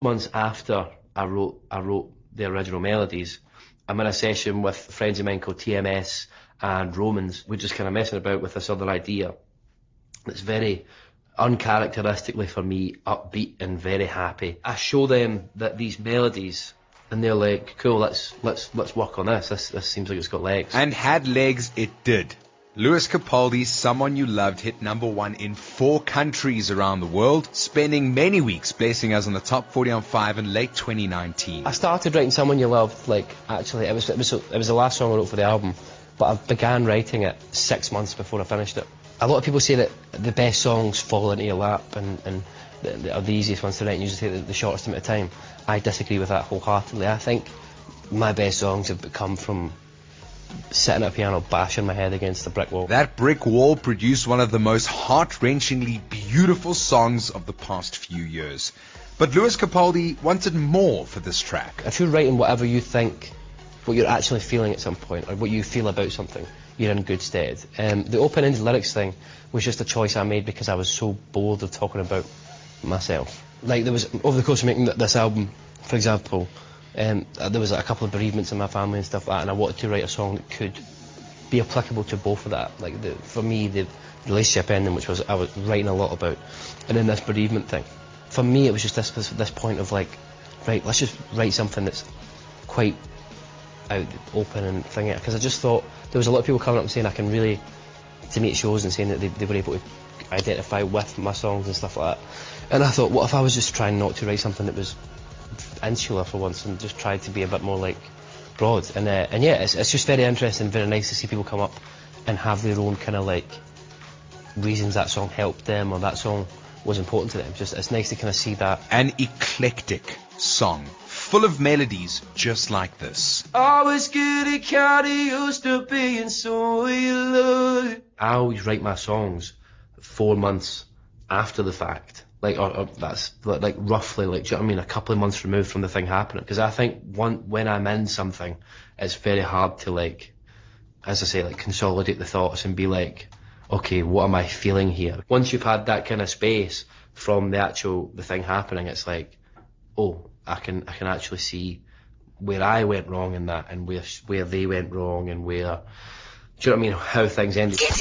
Months after I wrote the original melodies, I'm in a session with friends of mine called TMS and Romans. We're just kind of messing about with this other idea that's very uncharacteristically for me upbeat and very happy. I show them that these melodies, and they're like, cool, let's work on this. This seems like it's got legs. And had legs it did. Lewis Capaldi's Someone You Loved hit #1 in 4 countries around the world, spending many weeks blessing us on the top 40 on 5 in late 2019. I started writing Someone You Loved, actually, it was the last song I wrote for the album, but I began writing it 6 months before I finished it. A lot of people say that the best songs fall into your lap and are the easiest ones to write and usually take the shortest amount of time. I disagree with that wholeheartedly. I think my best songs have come from sitting at a piano bashing my head against the brick wall. That brick wall produced one of the most heart-wrenchingly beautiful songs of the past few years. But Lewis Capaldi wanted more for this track. If you're writing whatever you think, what you're actually feeling at some point, or what you feel about something, you're in good stead. The open-ended lyrics thing was just a choice I made because I was so bored of talking about myself. Like, there was, over the course of making this album, for example, there was a couple of bereavements in my family and stuff like that, and I wanted to write a song that could be applicable to both of that. Like, for me, the relationship ending, which was I was writing a lot about, and then this bereavement thing. For me, it was just this point of like, right, let's just write something that's quite out open and thingy, because I just thought there was a lot of people coming up and saying I can really, to me at shows and saying that they were able to identify with my songs and stuff like that. And I thought, what if I was just trying not to write something that was insular for once and just tried to be a bit more like broad? And yeah, it's just very interesting, very nice to see people come up and have their own kind of like reasons that song helped them or that song was important to them. It's nice to kind of see that. An eclectic song, full of melodies just like this. I was getting kinda used to being so in love. I always write my songs 4 months after the fact. Like, or that's like roughly, like, do you know what I mean, a couple of months removed from the thing happening. Because I think when I'm in something, it's very hard to, like, as I say, like, consolidate the thoughts and be like, okay, what am I feeling here? Once you've had that kind of space from the thing happening, it's like, oh, I can actually see where I went wrong in that, and where they went wrong, and where, do you know what I mean, how things ended.